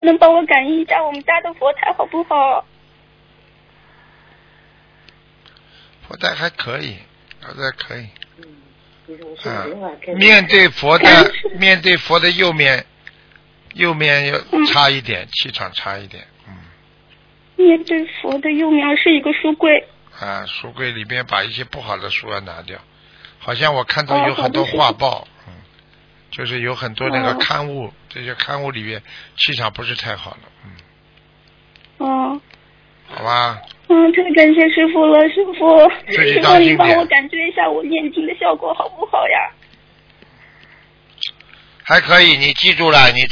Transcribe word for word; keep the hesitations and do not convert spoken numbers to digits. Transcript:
能帮我感应一下我们家的佛台好不好？ 佛台还可以，佛台可以。啊，面对佛的面对佛的右面，右面要差一点，嗯、气场差一点，嗯。 面对佛的右面是一个书柜。啊， 书柜里面把一些不好的书要拿掉，好像我看到有很多画报，嗯，就是有很多那个刊物，哦、这些刊物里面气场不是太好了， 嗯。哦。 好吧。 嗯，太感谢师傅了，师傅， 师傅你帮我感觉一下我念经的效果好不好呀？ 还可以，你记住了，你